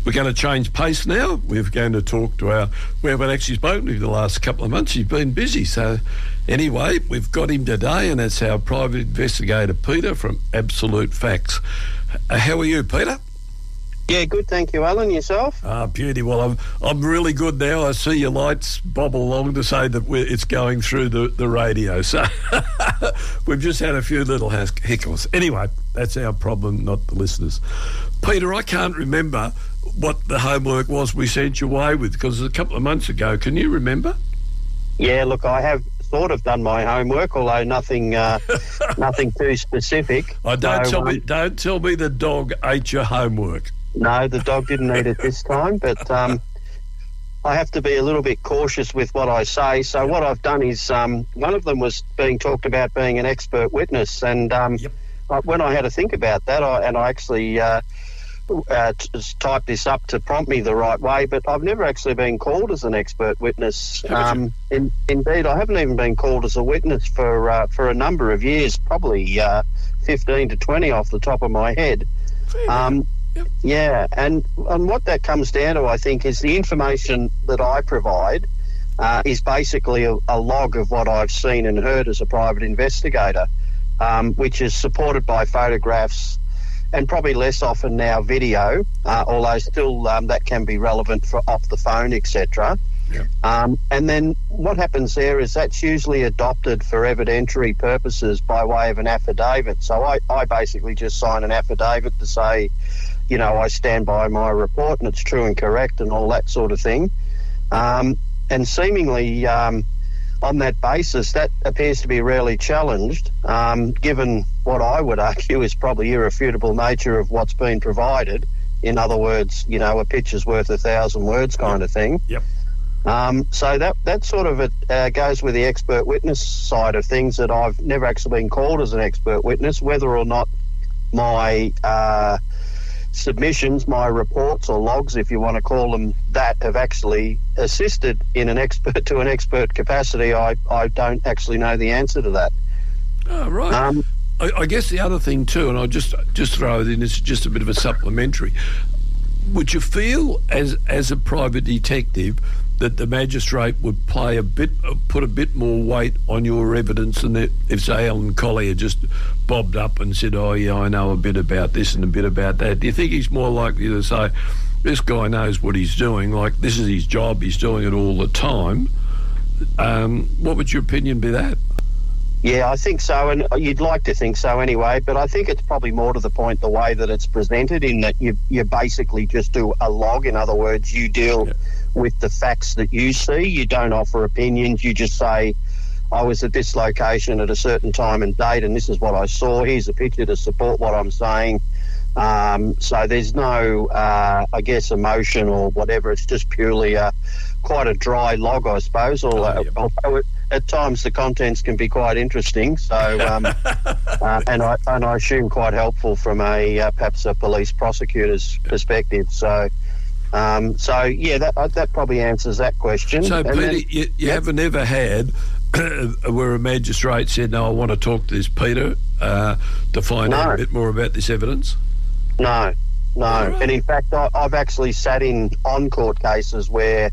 We're going to change pace now. We're going to talk to we haven't actually spoken to him the last couple of months. He's been busy. So anyway, we've got him today, and it's our private investigator, Peter, from Absolute Facts. How are you, Peter? Yeah, good, thank you, Alan. Yourself? Beauty. Well, I'm really good now. I see your lights bob along to say that it's going through the radio. So we've just had a few little hiccups. Anyway, that's our problem, not the listeners. Peter, I can't remember what the homework was we sent you away with, because it was a couple of months ago. Can you remember? Yeah, look, I have sort of done my homework, although nothing nothing too specific. Don't tell me the dog ate your homework. No, the dog didn't eat it this time, but I have to be a little bit cautious with what I say. So what I've done is one of them was being talked about being an expert witness, and when I had to think about that, I actually typed this up to prompt me the right way, but I've never actually been called as an expert witness. Indeed, I haven't even been called as a witness for a number of years, probably 15 to 20 off the top of my head. Yeah, and what that comes down to, I think, is the information that I provide is basically a log of what I've seen and heard as a private investigator, which is supported by photographs and probably less often now video, although still that can be relevant for off the phone, etc. Yeah. And then what happens there is that's usually adopted for evidentiary purposes by way of an affidavit. So I basically just sign an affidavit to say, you know, I stand by my report and it's true and correct and all that sort of thing. And seemingly on that basis, that appears to be rarely challenged, given what I would argue is probably irrefutable nature of what's been provided. In other words, you know, a picture's worth 1,000 words kind of thing. Yep. So that sort of goes with the expert witness side of things, that I've never actually been called as an expert witness, whether or not my submissions, my reports or logs, if you want to call them that, have actually assisted in an expert capacity. I don't actually know the answer to that. Oh, right. I guess the other thing too, and I'll just throw it in, it's just a bit of a supplementary. Would you feel as a private detective that the magistrate would put a bit more weight on your evidence than if, say, Alan Collier just bobbed up and said, oh, yeah, I know a bit about this and a bit about that? Do you think he's more likely to say, this guy knows what he's doing, like this is his job, he's doing it all the time? What would your opinion be that? Yeah, I think so, and you'd like to think so anyway, but I think it's probably more to the point the way that it's presented, in that you basically just do a log. In other words, you deal with the facts that you see. You don't offer opinions. You just say, I was at this location at a certain time and date, and this is what I saw. Here's a picture to support what I'm saying. So there's no, I guess, emotion or whatever. It's just purely quite a dry log, I suppose, although at times the contents can be quite interesting. So, and I assume quite helpful from perhaps a police prosecutor's perspective. So, yeah, that probably answers that question. So, and Peter, you haven't ever had where a magistrate said, no, I want to talk to this Peter to find out a bit more about this evidence? No. Right. And in fact, I've actually sat in on-court cases where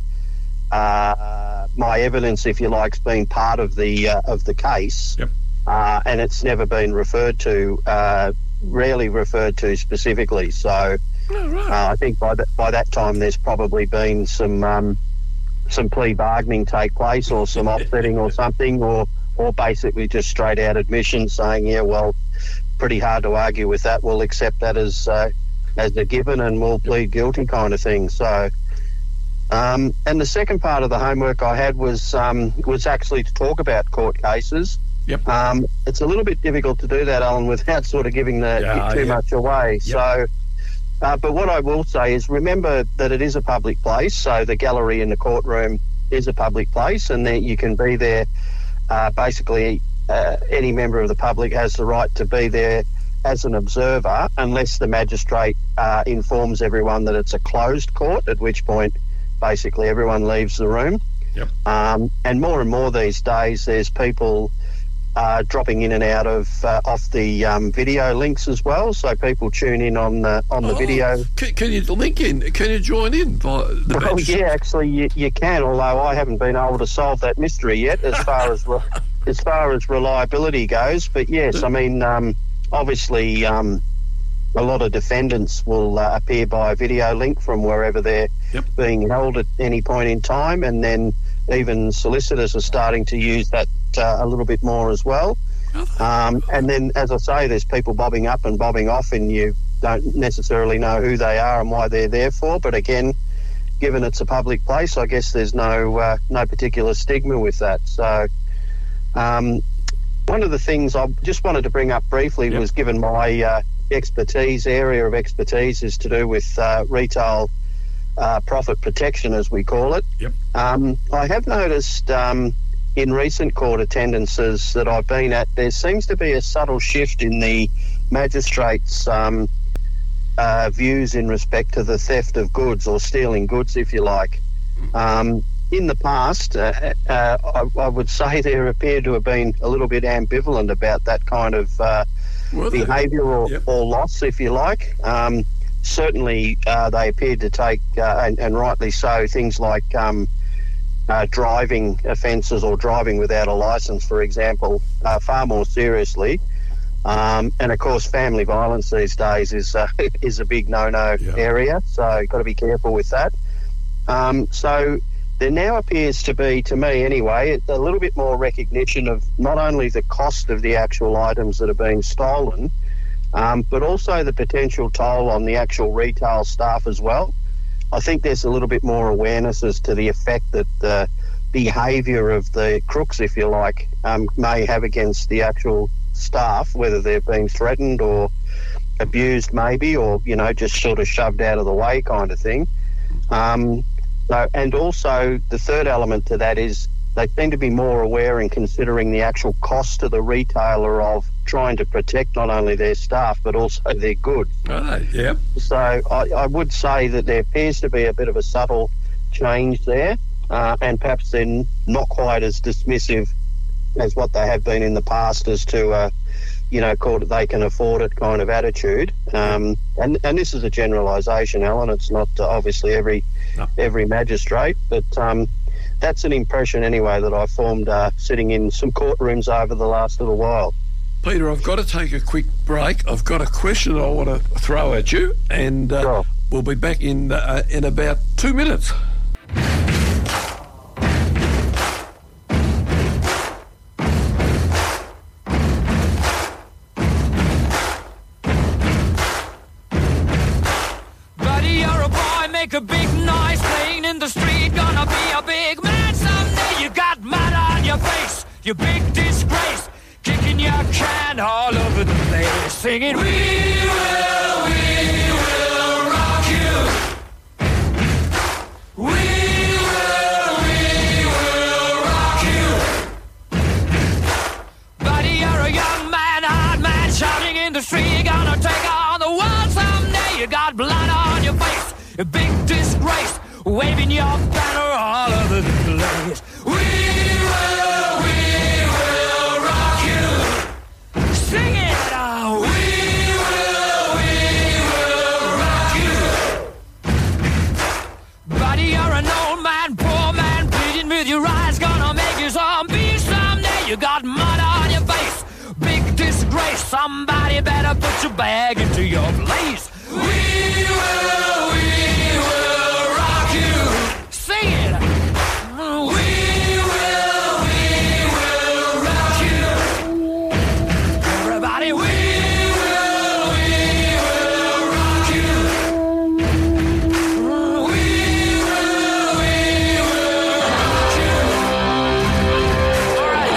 my evidence, if you like, has been part of the case, and it's never been referred to, rarely referred to specifically. So I think by that time there's probably been some plea bargaining take place, or some offsetting or something, or basically just straight out admission saying, yeah, well, pretty hard to argue with that. We'll accept that as a given and we'll plead guilty kind of thing. So, and the second part of the homework I had was actually to talk about court cases. Yep. It's a little bit difficult to do that, Alan, without sort of giving too much away. Yep. So, but what I will say is, remember that it is a public place. So the gallery in the courtroom is a public place, and that you can be there. Basically, any member of the public has the right to be there as an observer, unless the magistrate informs everyone that it's a closed court, at which point basically everyone leaves the room. Yep. And more these days there's people dropping in and out of off the video links as well, so people tune in on the video. Can you link in? Can you join in via the badge? Yeah, actually you can, although I haven't been able to solve that mystery yet as far as reliability goes. But yes, I mean, obviously a lot of defendants will appear by video link from wherever they're being held at any point in time, and then even solicitors are starting to use that a little bit more as well. And then, as I say, there's people bobbing up and bobbing off, and you don't necessarily know who they are and why they're there for. But again, given it's a public place, I guess there's no particular stigma with that. So one of the things I just wanted to bring up briefly was, given my area of expertise is to do with retail profit protection, as we call it. I have noticed in recent court attendances that I've been at, there seems to be a subtle shift in the magistrates' views in respect to the theft of goods, or stealing goods, if you like. In the past, I would say there appeared to have been a little bit ambivalent about that kind of behaviour or loss, if you like. Certainly, they appeared to take, and rightly so, things like driving offences or driving without a licence, for example, far more seriously. And of course, family violence these days is a big no-no area, so you've got to be careful with that. So there now appears to be, to me anyway, a little bit more recognition of not only the cost of the actual items that are being stolen, but also the potential toll on the actual retail staff as well. I think there's a little bit more awareness as to the effect that the behaviour of the crooks, if you like, may have against the actual staff, whether they're being threatened or abused maybe, or, you know, just sort of shoved out of the way kind of thing. And also the third element to that is they seem to be more aware in considering the actual cost to the retailer of trying to protect not only their staff but also their goods. So I would say that there appears to be a bit of a subtle change there, and perhaps they're not quite as dismissive as what they have been in the past as to, called it they can afford it kind of attitude. And this is a generalisation, Alan. It's not obviously every magistrate, but that's an impression anyway that I formed sitting in some courtrooms over the last little while. Peter, I've got to take a quick break. I've got a question I want to throw at you, and we'll be back in about 2 minutes. Make a big noise playing in the street, gonna be a big man someday. You got mud on your face, you big disgrace, kicking your can all over the place, singing, we will rock you. We will rock you. Buddy, you're a young man, hard man, shouting in the street, you're gonna take on the world someday. You got blood on your face, a big disgrace, waving your banner all over the place. We will rock you. Sing it out. We will rock you. Buddy, you're an old man, poor man, pleading with your eyes, gonna make you zombie someday. You got mud on your face, big disgrace. Somebody better put your bag into your place. We will rock you. Sing it. We will rock you. Everybody, we will rock you. We will rock you. All right.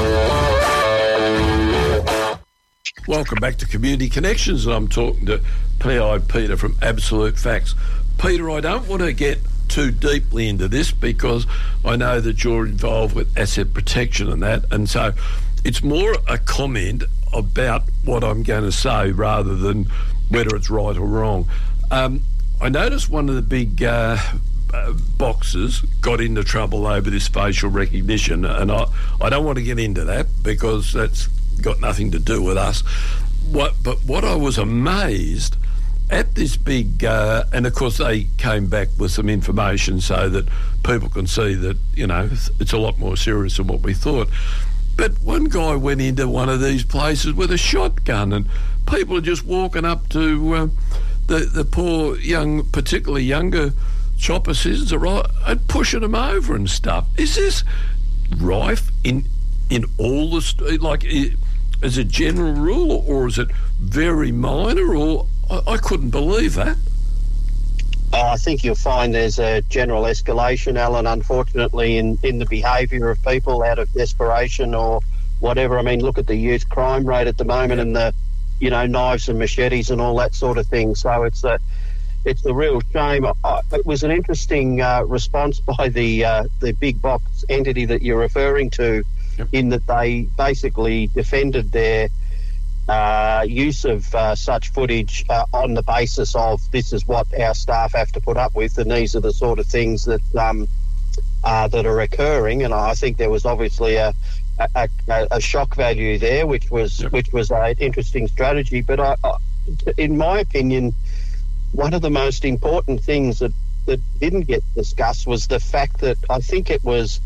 Welcome back to Community Connections, and I'm talking to P.I. Peter from Absolute Facts. Peter, I don't want to get too deeply into this because I know that you're involved with asset protection and that, and so it's more a comment about what I'm going to say rather than whether it's right or wrong. I noticed one of the big boxes got into trouble over this facial recognition, and I don't want to get into that because that's got nothing to do with us. But what I was amazed at this big, and of course they came back with some information so that people can see that, you know, it's a lot more serious than what we thought. But one guy went into one of these places with a shotgun, and people are just walking up to the poor young, particularly younger chopper scissors, and pushing them over and stuff. Is this rife in all the like as a general rule, or is it very minor? Or I couldn't believe that. I think you'll find there's a general escalation, Alan, unfortunately, in the behaviour of people out of desperation or whatever. I mean, look at the youth crime rate at the moment, and the, you know, knives and machetes and all that sort of thing. So it's a real shame. It was an interesting response by the big box entity that you're referring to, in that they basically defended their use of such footage on the basis of this is what our staff have to put up with, and these are the sort of things that that are occurring. And I think there was obviously a shock value there, which was an interesting strategy. But in my opinion, one of the most important things that didn't get discussed was the fact that I think it was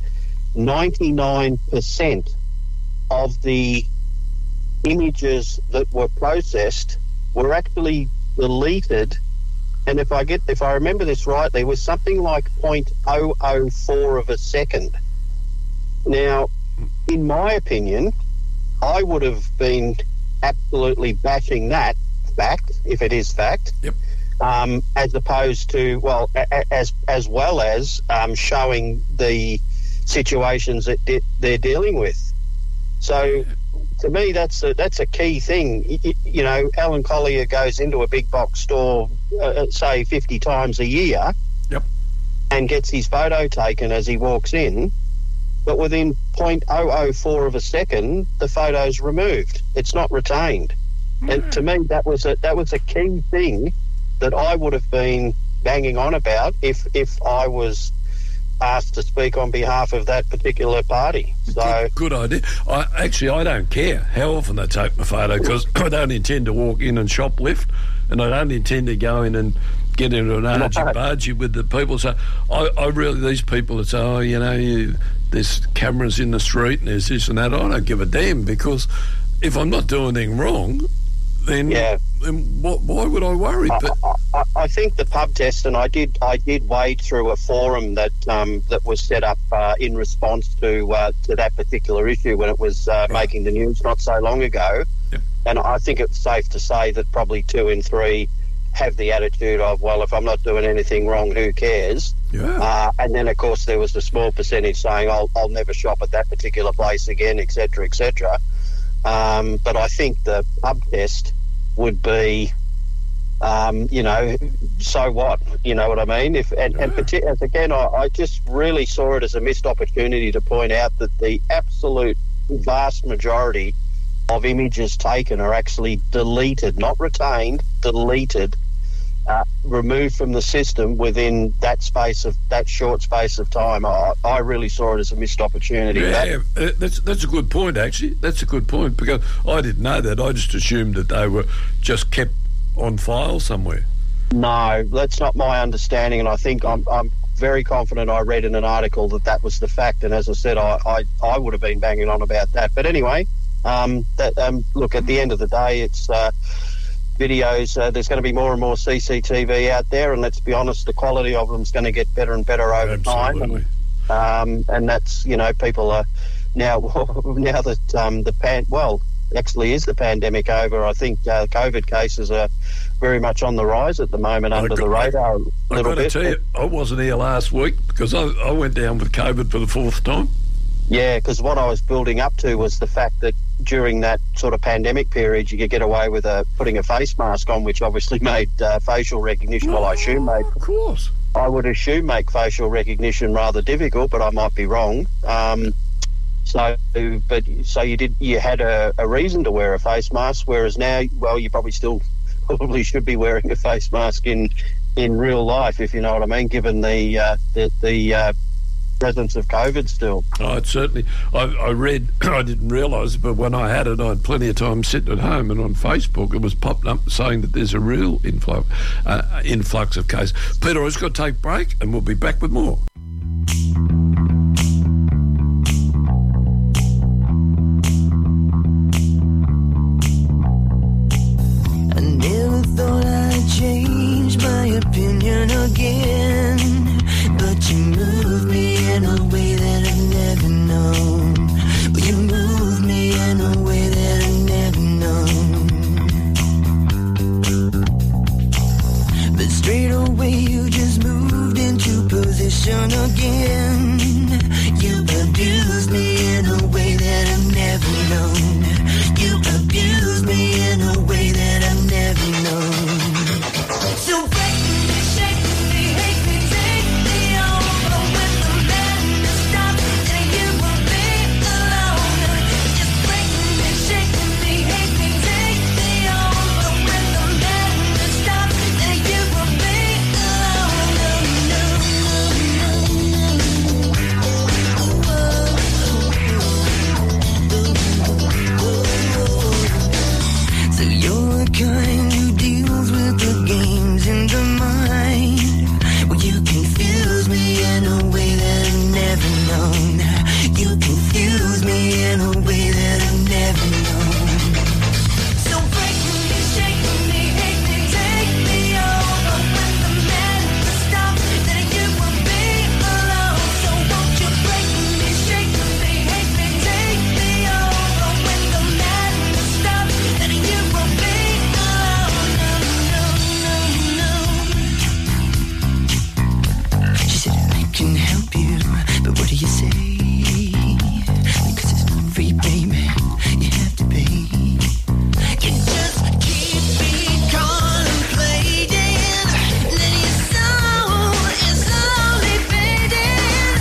99% of the images that were processed were actually deleted, and if I remember this right, there was something like 0.004 of a second. Now, in my opinion, I would have been absolutely bashing that fact, if it is fact, as opposed to, as well as showing the situations that they're dealing with. So to me, that's a key thing. You know, Alan Collier goes into a big box store, say 50 times a year, and gets his photo taken as he walks in, but within 0.004 of a second, the photo's removed. It's not retained. And to me, that was a key thing that I would have been banging on about if I was asked to speak on behalf of that particular party. So good idea. I don't care how often they take my photo, because I don't intend to walk in and shoplift, and I don't intend to go in and get into an argy-bargy with the people. So I really, these people that say, there's cameras in the street and there's this and that, I don't give a damn, because if I'm not doing anything wrong, then why would I worry? But I think the pub test, and I did wade through a forum that was set up in response to that particular issue when it was making the news not so long ago. And I think it's safe to say that probably 2 in 3 have the attitude of, well, if I'm not doing anything wrong, who cares? And then, of course, there was the small percentage saying, I'll never shop at that particular place again, etc., etc. But I think the pub test would be, so what? You know what I mean? I just really saw it as a missed opportunity to point out that the absolute vast majority of images taken are actually deleted, not retained, deleted, removed from the system within that short space of time. I really saw it as a missed opportunity. That's a good point, actually. That's a good point, because I didn't know that. I just assumed that they were just kept on file somewhere. No, that's not my understanding, and I think I'm very confident I read in an article that was the fact, and as I said, I would have been banging on about that. But anyway, look, at the end of the day, it's videos. There's going to be more and more CCTV out there, and let's be honest, the quality of them is going to get better and better over time. And that's, people are now that actually is the pandemic over, I think COVID cases are very much on the rise at the moment under the radar a little bit. I've got to tell you, I wasn't here last week because I went down with COVID for the 4th time. Yeah, because what I was building up to was the fact that during that sort of pandemic period, you could get away with putting a face mask on, which obviously made facial recognition. Well, I assume made. Of course. I would assume make facial recognition rather difficult, but I might be wrong. So you had a reason to wear a face mask, whereas now, well, you probably should be wearing a face mask in real life, if you know what I mean, given the presence of COVID still. Oh, it certainly. I read, I didn't realise it, but when I had it, I had plenty of time sitting at home, and on Facebook it was popping up saying that there's a real influx of cases. Peter, I just got to take a break, and we'll be back with more. I never thought I'd change my opinion again, but you moved me in a way that I've never known. Well, you moved me in a way that I've never known. But straight away you just moved into position again. You abused me in a way that I've never known. You abused me in a way that I've never known. So break me, shake me, hate me, take me over. When the madness stops, then you will be alone. Just break me, shake me, hate me, take me over. When the madness stops, then you will be alone. So you're the kind who deals with the games in the mind. Well, you confuse me in a way that I've never known. You confuse me in a way that I've never known. So break me, shake me, hate me, take me over. When the madness stops, then you will be alone. So won't you break me, shake me, hate me, take me over. When the madness stops, then you will be alone. No. She said, I can help you, but what do you say? Because it's not free, baby. You have to pay. You just keep me contemplating. Then your soul is slowly fading.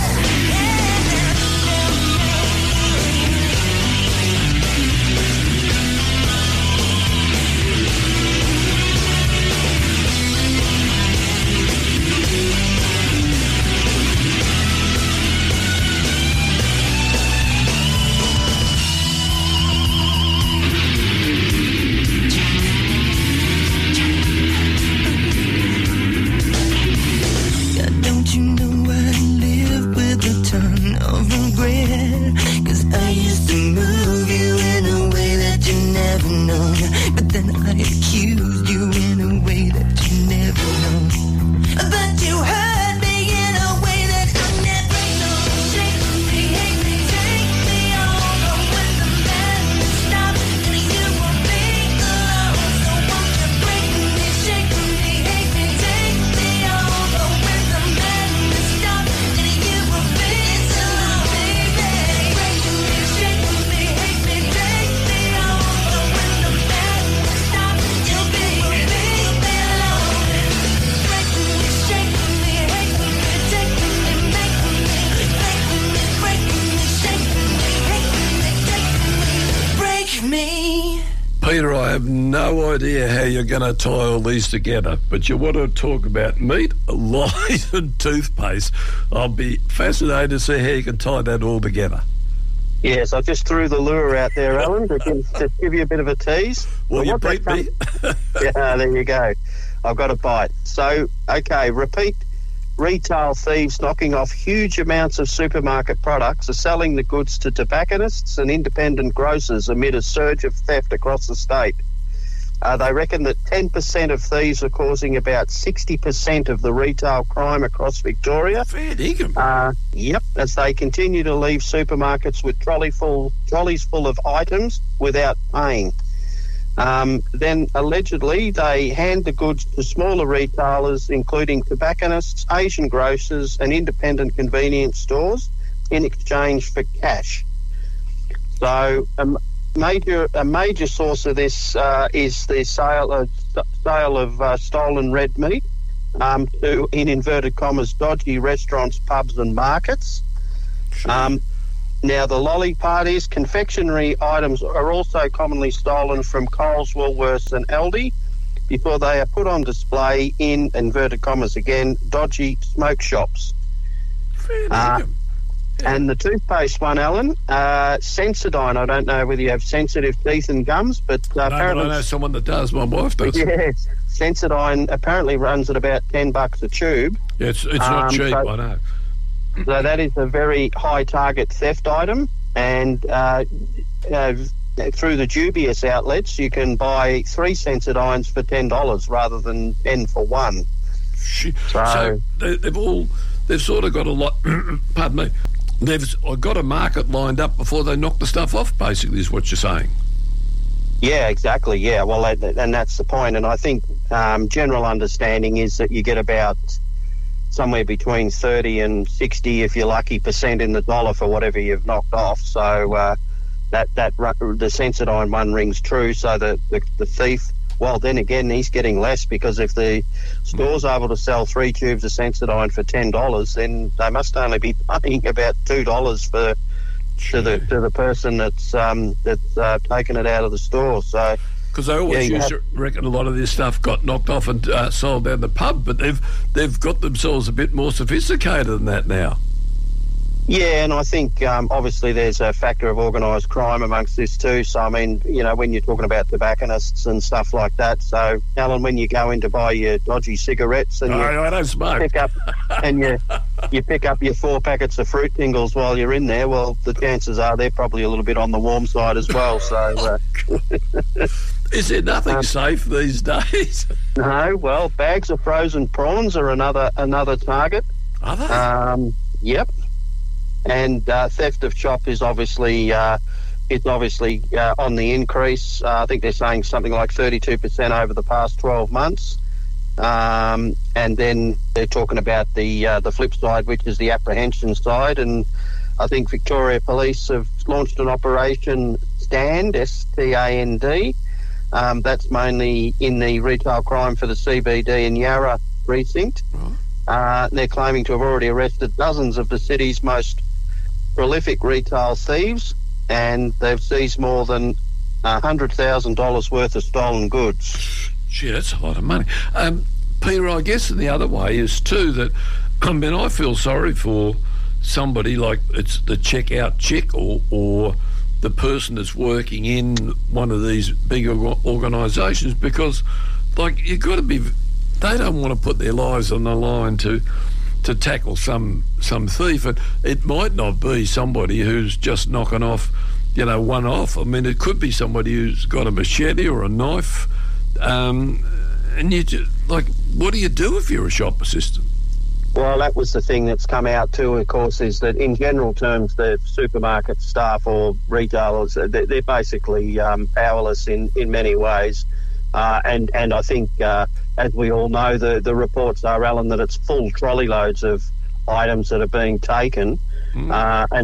God, don't you know I live with a ton of regret? 'Cause I used to move you in a way that you never known. But then I accused you in a way that you never known. But you hurt me in a way that I never known. Shake me, hate me, take me over. When the madness stops, then you will be alone. So won't you break me, shake me, hate me, take me over. When the madness stops, then you will be alone, baby. Break me, shake me, hate me, take me over. When the madness stops, you'll be alone. Break me, shake me, hate me, take me, make me, break me, shake me, hate me, take me, break me. Peter, I have no idea how you're going to tie all these together, but you want to talk about meat, lies and toothpaste. I'll be fascinated to see how you can tie that all together. Yes, I just threw the lure out there, Alan, to give you a bit of a tease. Well, you what that beat me. Yeah, there you go. I've got a bite. So, okay, repeat retail thieves knocking off huge amounts of supermarket products are selling the goods to tobacconists and independent grocers amid a surge of theft across the state. They reckon that 10% of thieves are causing about 60% of the retail crime across Victoria. Fair dinkum. Yep, as they continue to leave supermarkets with trolleys full of items without paying. Then allegedly they hand the goods to smaller retailers, including tobacconists, Asian grocers and independent convenience stores, in exchange for cash. So a major source of this is the sale of stolen red meat to, in inverted commas, dodgy restaurants, pubs and markets. Sure. Now, the lolly part is confectionery items are also commonly stolen from Coles, Woolworths and Aldi before they are put on display in, inverted commas again, dodgy smoke shops. And the toothpaste one, Alan, Sensodyne. I don't know whether you have sensitive teeth and gums, but apparently... I know someone that does. My wife does. Yes. Sensodyne apparently runs at about $10 a tube. Yeah, it's not cheap, I know. So that is a very high target theft item, and through the dubious outlets, you can buy 3 Sensodynes for $10 rather than 10 for 1. So they've sort of got a lot. Pardon me. They've got a market lined up before they knock the stuff off. Basically, is what you're saying. Yeah, exactly. Yeah, well, and that's the point. And I think general understanding is that you get about somewhere between 30 and 60, if you're lucky, % in the dollar for whatever you've knocked off. So the Sensodyne one rings true. So the thief, well, then again, he's getting less, because if the store's able to sell 3 tubes of Sensodyne for $10, then they must only be paying about $2 for to the person that's taken it out of the store. So. Because they always used to reckon a lot of this stuff got knocked off and sold down the pub, but they've got themselves a bit more sophisticated than that now. Yeah, and I think obviously there's a factor of organised crime amongst this too. So, I mean, you know, when you're talking about tobacconists and stuff like that. So, Alan, when you go in to buy your dodgy cigarettes and I don't smoke. Pick up and you pick up your 4 packets of Fruit Tingles while you're in there, well, the chances are they're probably a little bit on the warm side as well. So, is there nothing safe these days? No. Well, bags of frozen prawns are another target. Are they? Yep. And theft of shop is obviously on the increase. I think they're saying something like 32% over the past 12 months. And then they're talking about the flip side, which is the apprehension side. And I think Victoria Police have launched an operation STAND, STAND. That's mainly in the retail crime for the CBD and Yarra precinct. They're claiming to have already arrested dozens of the city's most prolific retail thieves, and they've seized more than $100,000 worth of stolen goods. Gee, that's a lot of money. Peter, I guess the other way is too that, I mean, I feel sorry for somebody like it's the checkout chick or the person that's working in one of these big organisations, because, like, you've got to be... They don't want to put their lives on the line to tackle some thief, and it might not be somebody who's just knocking off, one off. I mean, it could be somebody who's got a machete or a knife, and you just, like, what do you do if you're a shop assistant? Well, that was the thing that's come out too, of course, is that in general terms, the supermarket staff or retailers, they're basically powerless in many ways. And I think, as we all know, the reports are, Alan, that it's full trolley loads of items that are being taken. And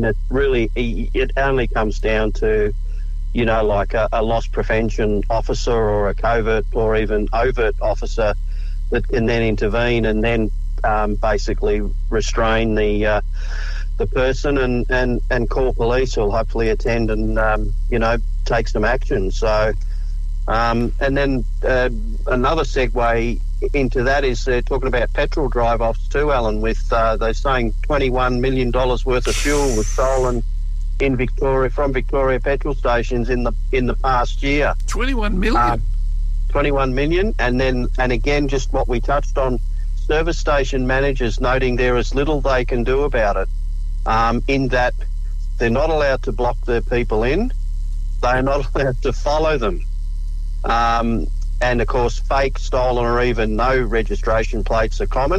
it only comes down to, like a loss prevention officer or a covert or even overt officer that can then intervene and then basically restrain the person and call police, who'll hopefully attend and, take some action. So... and then another segue into that is they're talking about petrol drive-offs too, Alan, with they're saying $21 million worth of fuel was stolen in Victoria from Victoria petrol stations in the past year. 21 million? 21 million. And again, just what we touched on, service station managers noting there is little they can do about it, in that they're not allowed to block their people in, they're not allowed to follow them. And of course, fake, stolen, or even no registration plates are common.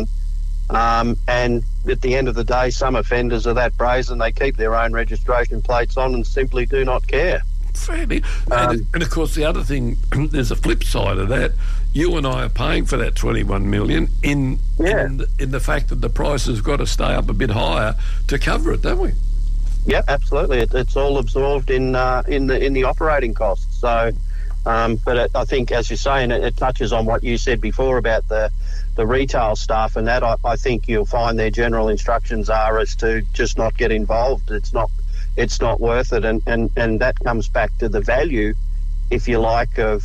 And at the end of the day, some offenders are that brazen they keep their own registration plates on and simply do not care. Fairly. And of course, the other thing, there's a flip side of that. You and I are paying for that 21 million in the fact that the price has got to stay up a bit higher to cover it, don't we? Yeah, absolutely. It's all absorbed in the operating costs. So, but I think, as you're saying, it touches on what you said before about the retail staff, and that I think you'll find their general instructions are as to just not get involved. It's not worth it, and that comes back to the value, if you like, of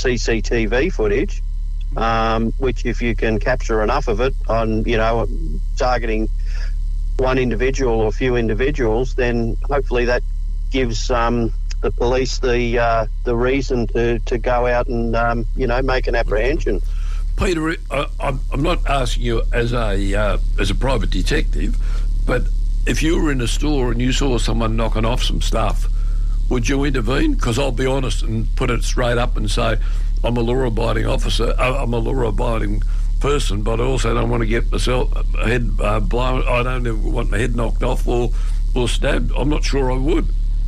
CCTV footage, which if you can capture enough of it on, targeting one individual or a few individuals, then hopefully that gives the police the reason to go out and make an apprehension. Peter, I'm not asking you as a private detective, but if you were in a store and you saw someone knocking off some stuff, would you intervene? Because I'll be honest and put it straight up and say, I'm a law-abiding officer, I'm a law-abiding person, but I also don't want to get myself head blown. I don't ever want my head knocked off or stabbed. I'm not sure I would.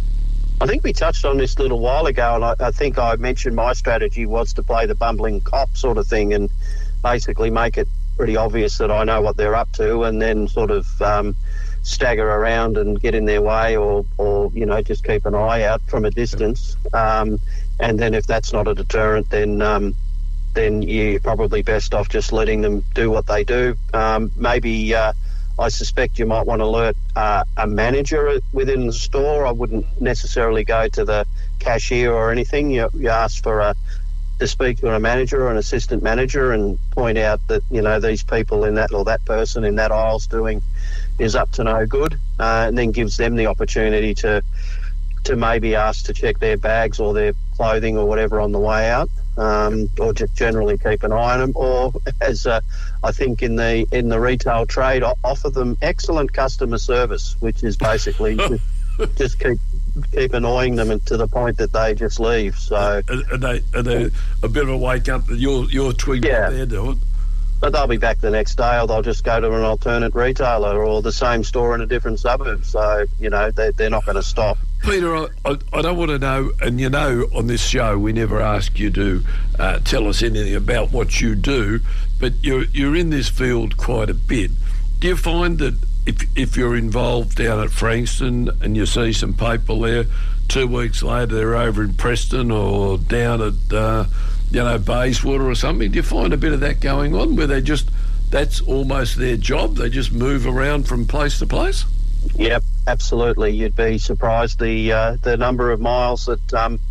I think we touched on this a little while ago, and I think I mentioned my strategy was to play the bumbling cop sort of thing and basically make it pretty obvious that I know what they're up to, and then sort of stagger around and get in their way or just keep an eye out from a distance. And then if that's not a deterrent, then you're probably best off just letting them do what they do. Maybe I suspect you might want to alert a manager within the store. I wouldn't necessarily go to the cashier or anything. You ask for to speak to a manager or an assistant manager and point out that, these people in that or that person in that aisle's is up to no good, and then gives them the opportunity to maybe ask to check their bags or their clothing or whatever on the way out, or just generally keep an eye on them, or as I think in the retail trade, offer them excellent customer service, which is basically just keep annoying them to the point that they just leave. So are they a bit of a wake up that you're twigging what they're doing? But they'll be back the next day, or they'll just go to an alternate retailer or the same store in a different suburb. So, they're not going to stop. Peter, I don't want to know, and on this show we never ask you to tell us anything about what you do, but you're in this field quite a bit. Do you find that if you're involved down at Frankston and you see some people there, 2 weeks later they're over in Preston or down at Bayswater or something, do you find a bit of that going on where that's almost their job, they just move around from place to place? Yep, absolutely. You'd be surprised the number of miles that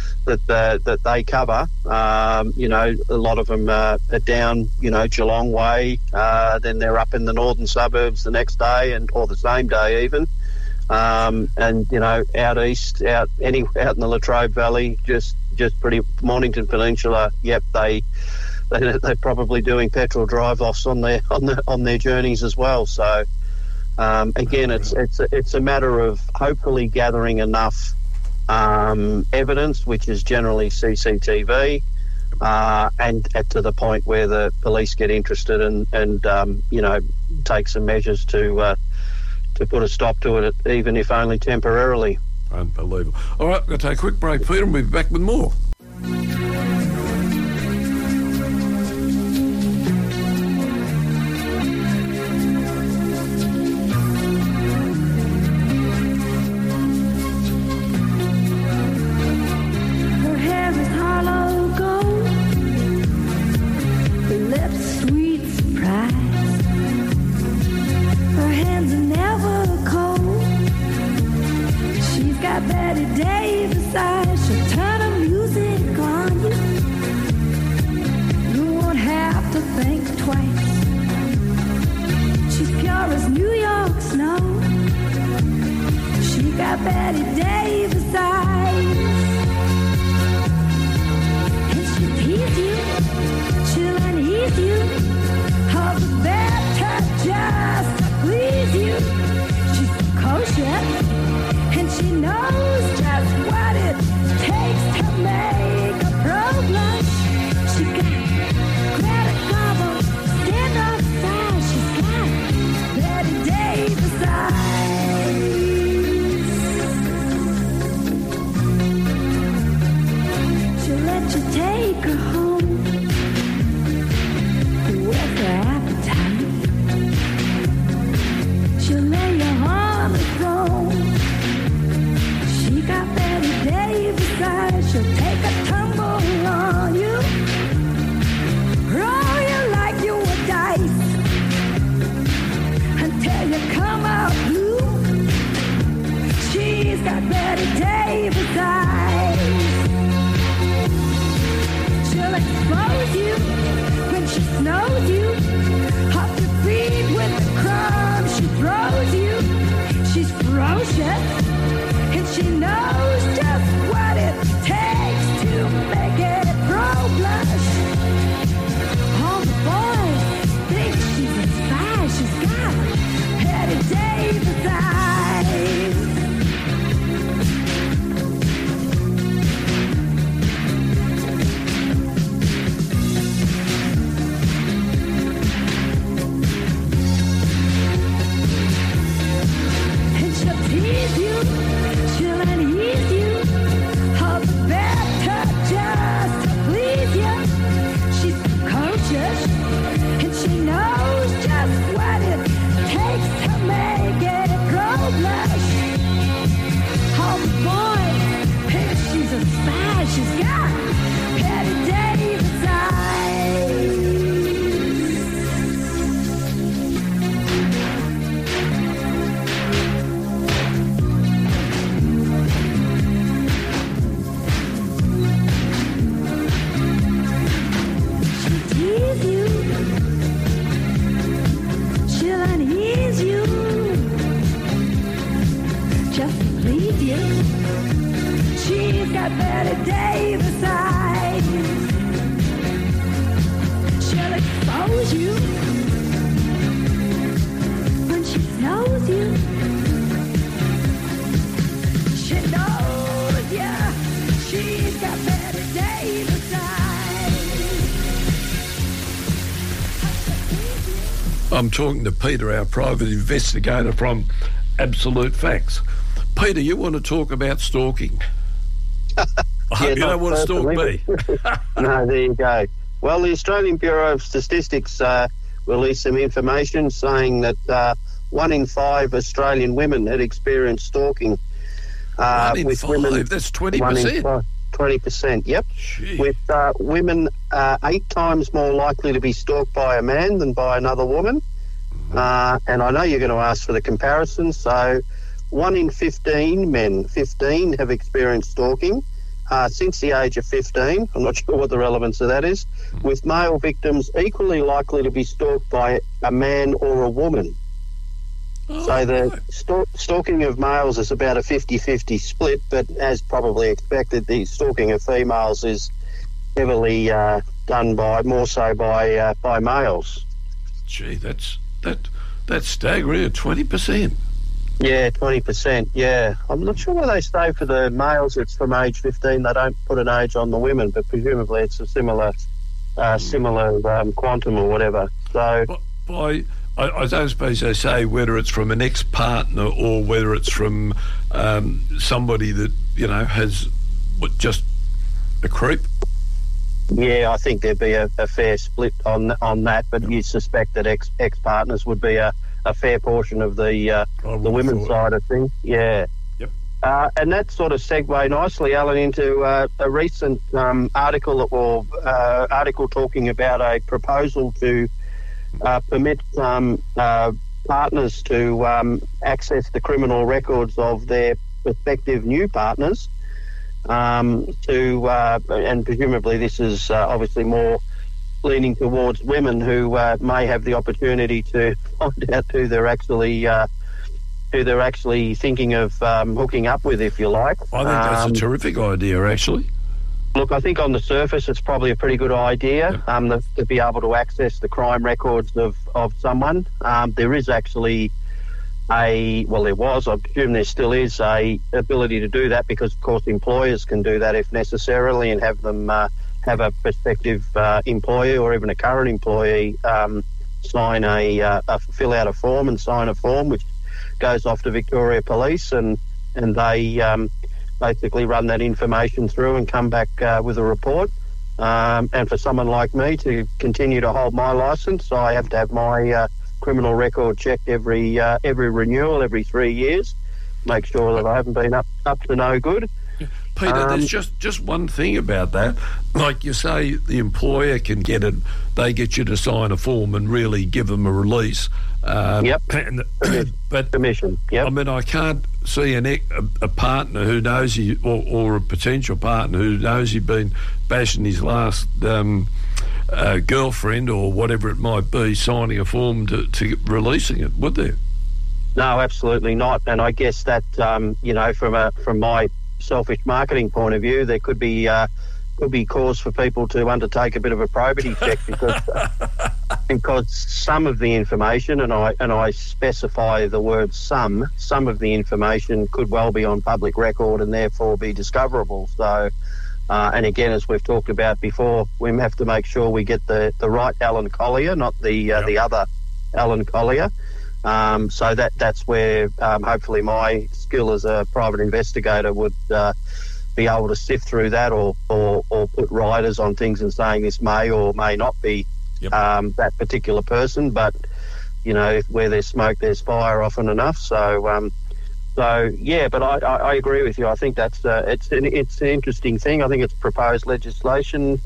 they cover. A lot of them are down, Geelong way. Then they're up in the northern suburbs the next day, or the same day even. Out east, out in the Latrobe Valley, just pretty Mornington Peninsula. Yep, they're probably doing petrol drive-offs on their journeys as well. So. Again, it's a matter of hopefully gathering enough evidence, which is generally CCTV, and to the point where the police get interested and take some measures to put a stop to it, even if only temporarily. Unbelievable. All right, we're going to take a quick break, Peter, and we'll be back with more. She'll lay you on the throne. She's got Betty Davis eyes. She'll tease you. She'll unease you. Just to please you. She's got Betty Davis eyes. She'll expose you when she knows you. She knows ya. She's got Betty Davis eyes. I'm talking to Peter, our private investigator from Absolute Facts. Peter, you want to talk about stalking? I hope you don't want to stalk me. No, there you go. Well, the Australian Bureau of Statistics released some information saying that 1 in 5 Australian women had experienced stalking. 1 in with 5, women, that's 20%. 20%, yep. Gee. With women 8 times more likely to be stalked by a man than by another woman. And I know you're going to ask for the comparison, so 1 in 15 men, 15, have experienced stalking since the age of 15. I'm not sure what the relevance of that is. With male victims equally likely to be stalked by a man or a woman. So the stalking of males is about a 50-50 split, but as probably expected, the stalking of females is heavily done more so by males. Gee, that's staggering, 20%. Yeah, 20%, yeah. I'm not sure where they say for the males it's from age 15. They don't put an age on the women, but presumably it's a similar quantum or whatever. So, I don't suppose they say whether it's from an ex-partner or whether it's from somebody that, has just a creep. Yeah, I think there'd be a fair split on that, but you suspect that ex-partners would be a fair portion of the women's side of things. Yeah. Yep. And that sort of segued nicely, Alan, into a recent article talking about a proposal to permit partners to access the criminal records of their prospective new partners. And presumably this is obviously more leaning towards women who may have the opportunity to find out who they're actually thinking of hooking up with, if you like. I think that's a terrific idea, actually. Look, I think on the surface it's probably a pretty good idea to be able to access the crime records of someone. There is actually I presume there still is a ability to do that because, of course, employers can do that if necessarily and have them have a prospective employee or even a current employee fill out a form and sign a form which goes off to Victoria Police and they basically run that information through and come back with a report. And for someone like me to continue to hold my licence, I have to have my criminal record checked every renewal, every 3 years, make sure that I haven't been up to no good. Peter, there's just one thing about that. Like you say, the employer can get it. They get you to sign a form and really give them a release. Yep. But permission. Yep. I mean, I can't see a partner who knows or a potential partner who knows he's been bashing his last girlfriend or whatever it might be, signing a form to releasing it, would there? No, absolutely not. And I guess that from my selfish marketing point of view, there could be cause for people to undertake a bit of a probity check because some of the information, and I specify the word some of the information could well be on public record and therefore be discoverable. So, and again, as we've talked about before, we have to make sure we get the right Alan Collier, not the other Alan Collier. So that's where hopefully my skill as a private investigator would be able to sift through that or put riders on things and saying this may or may not be that particular person. But, where there's smoke, there's fire often enough. So So yeah, but I agree with you. I think that's it's an interesting thing. I think it's proposed legislation.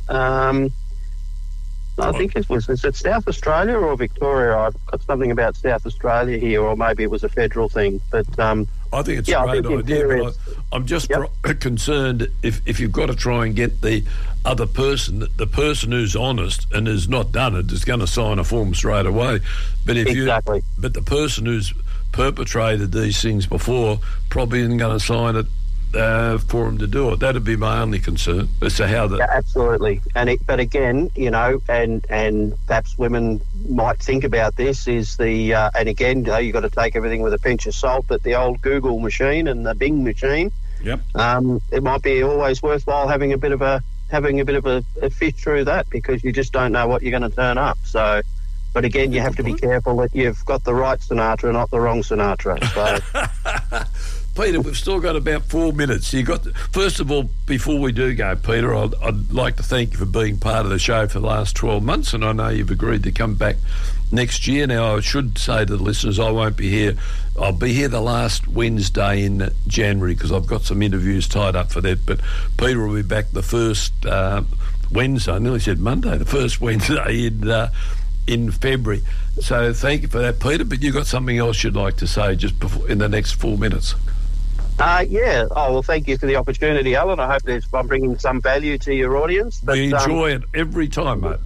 I think is it South Australia or Victoria? I've got something about South Australia here, or maybe it was a federal thing. But I think it's a great idea. But I'm just concerned if you've got to try and get the other person, the person who's honest and has not done it is going to sign a form straight away. But but the person who's perpetrated these things before probably isn't going to sign it for them to do it. That'd be my only concern as to how that. Yeah, absolutely. But again, you know, and perhaps women might think about this is and again, you know, you've got to take everything with a pinch of salt. But the old Google machine and the Bing machine, it might be always worthwhile having a bit of a fish through that, because you just don't know what you're going to turn up. So. But again, you have to be careful that you've got the right Sinatra, not the wrong Sinatra. So. Peter, we've still got about 4 minutes. First of all, before we do go, Peter, I'd like to thank you for being part of the show for the last 12 months, and I know you've agreed to come back next year. Now, I should say to the listeners, I won't be here. I'll be here the last Wednesday in January because I've got some interviews tied up for that, but Peter will be back the first Wednesday. I nearly said Monday, the first Wednesday in February. So thank you for that, Peter, but you've got something else you'd like to say just before, in the next 4 minutes. Yeah. Oh, well, thank you for the opportunity, Alan. I hope I'm bringing some value to your audience. But, we enjoy it every time, mate.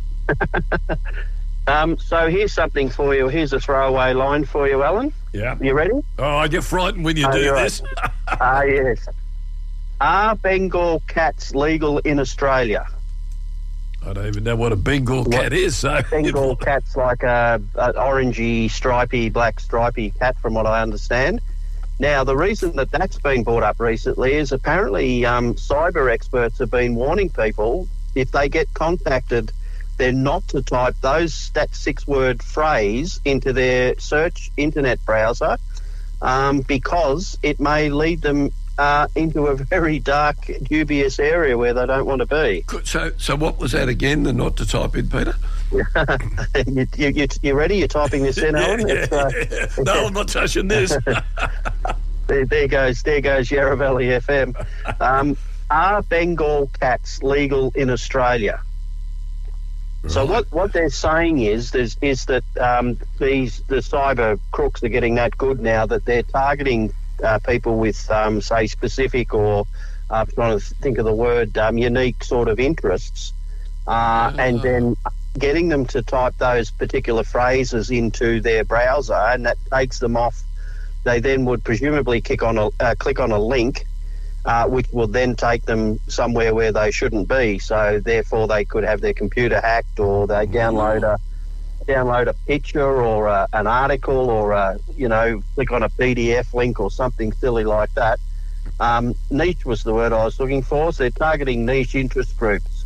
So here's something for you. Here's a throwaway line for you, Alan. Yeah. You ready? Oh, I get frightened when you do this. Yes. Are Bengal cats legal in Australia? I don't even know what a Bengal cat is. So Bengal cat's like an orangey, stripy, black stripy cat, from what I understand. Now, the reason that's been brought up recently is apparently cyber experts have been warning people if they get contacted, they're not to type that 6-word phrase into their search internet browser because it may lead them into a very dark, dubious area where they don't want to be. So what was that again, the not to type in, Peter? You ready? You're typing this in, Alan? No, I'm not touching this. There goes Yarra Valley FM. Are Bengal cats legal in Australia? Right. So what they're saying is that the cyber crooks are getting that good now that they're targeting people with, say, specific or I'm trying to think of the word, unique sort of interests, and then getting them to type those particular phrases into their browser, and that takes them off. They then would presumably click on a link, which will then take them somewhere where they shouldn't be. So therefore, they could have their computer hacked, or they download a picture or an article, or click on a PDF link or something silly like that. Niche was the word I was looking for. So they're targeting niche interest groups.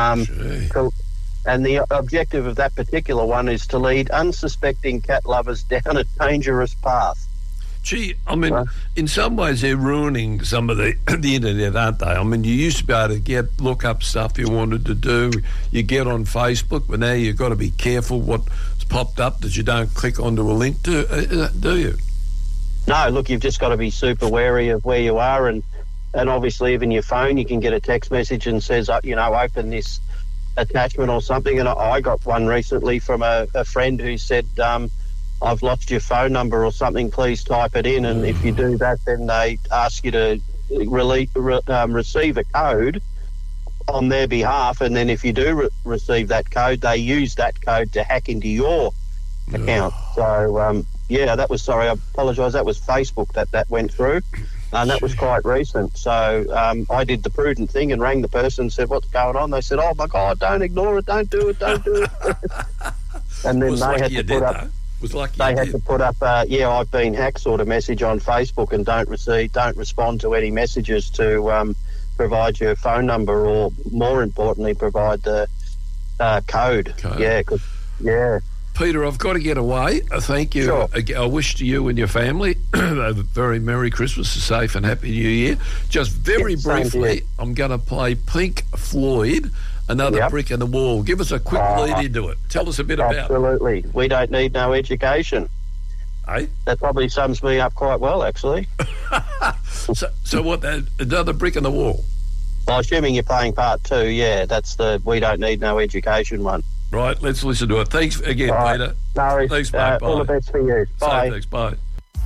And the objective of that particular one is to lead unsuspecting cat lovers down a dangerous path. Gee, I mean, in some ways they're ruining some of the internet, aren't they? I mean, you used to be able to look up stuff you wanted to do. You get on Facebook, but now you've got to be careful what's popped up that you don't click onto a link to, do you? No, look, you've just got to be super wary of where you are, and obviously even your phone, you can get a text message and says, open this attachment or something. And I got one recently from a friend who said, I've lost your phone number or something, please type it in. And if you do that, then they ask you to receive a code on their behalf. And then if you do receive that code, they use that code to hack into your account. So, I apologise, that was Facebook that went through. And that was quite recent. So I did the prudent thing and rang the person and said, what's going on? They said, oh, my God, don't ignore it, don't do it. And then they had to put up... They had to put up, I've been hacked sort of message on Facebook, and don't respond to any messages to provide your phone number, or more importantly, provide the code. Yeah. Peter, I've got to get away. Thank you. Sure. I wish to you and your family a very Merry Christmas, a safe and Happy New Year. Just very briefly, I'm going to play Pink Floyd, Another Brick in the Wall. Give us a quick lead into it. Tell us a bit about it. Absolutely. We don't need no education. Eh? That probably sums me up quite well, actually. So what? Another brick in the wall. Well, assuming you're playing part 2, yeah, that's the we don't need no education one. Right, let's listen to it. Thanks again, All right. Peter. No worries. Thanks, mate. Bye. All the best for you. Bye. Thanks, bye.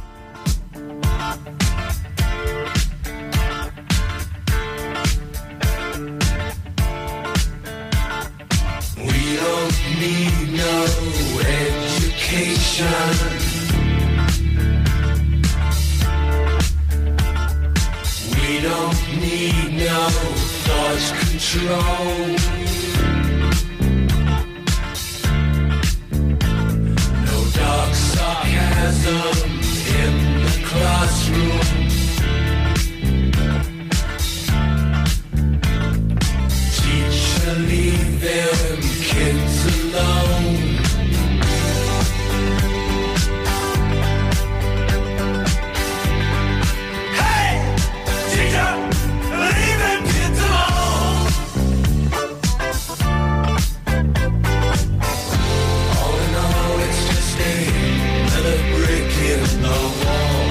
We don't need no education. We don't need no thought control. No dark sarcasm in the classroom. Teacher, leave them kids alone. Hey, teacher, leave them kids alone. All in all, it's just another brick in the wall.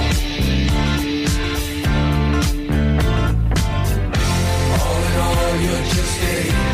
All in all, you're just a